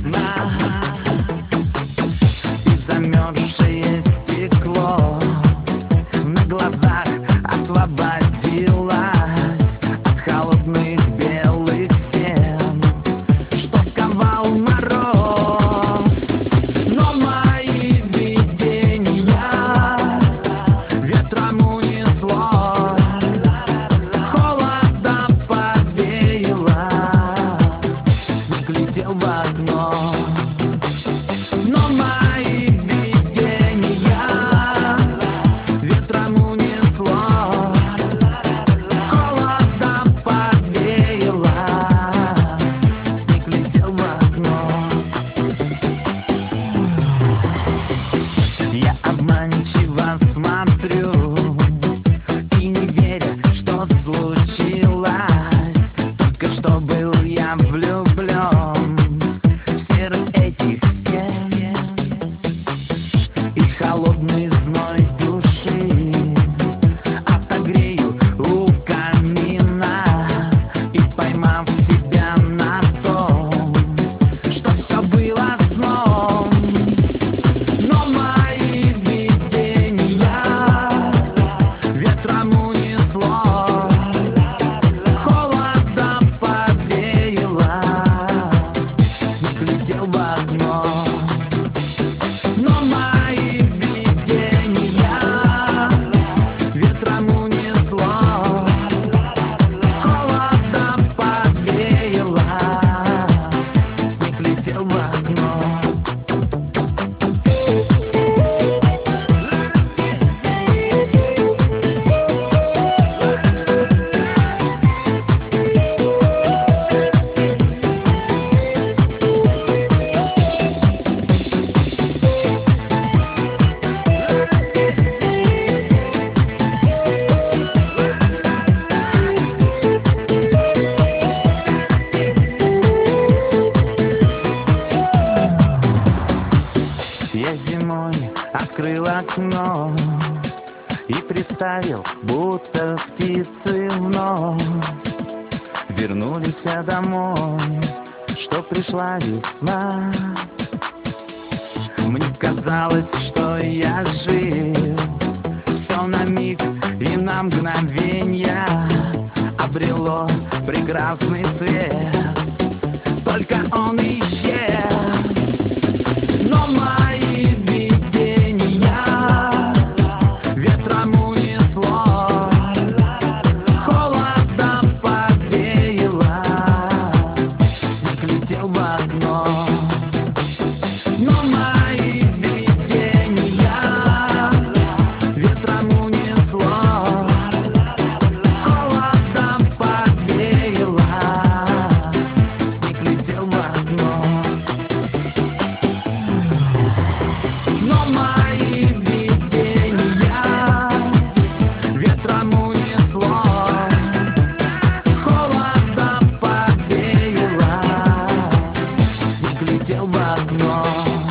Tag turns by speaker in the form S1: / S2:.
S1: окна и замерзшее стекло на глазах освободилась от холодных белых стен, что сковал мороз. Но мои видения ветром унесло, холодно повеяло, снег летел в окно. Но мои видения ветром унесло, холодно повеяло, снег летел в окно. Я обманчиво смотрю и не веря, что случилось. Только что был я влюблен в серых этих стен и холодный зной души отогрею у камина и, поймав себя на том, что все было сном. Но мои видения ветром унесло, холодно повеяло, снег летел в окно. Но мои видения ветром унесло, холодно повеяло, снег летел в окно. Я зимой открыл окно и представил, будто птицы вновь вернулись домой, что пришла весна. Мне казалось, что я жив, все на миг и на мгновенье обрело прекрасный цвет, только он исчез. Но мои видения ветром унесло, холодно повеяло, снег летел в окно. Но мои видения ветром унесло, холодно повеяло, снег летел в окно. Но мои видения ветром унесло, холодно повеяло, снег летел в окно.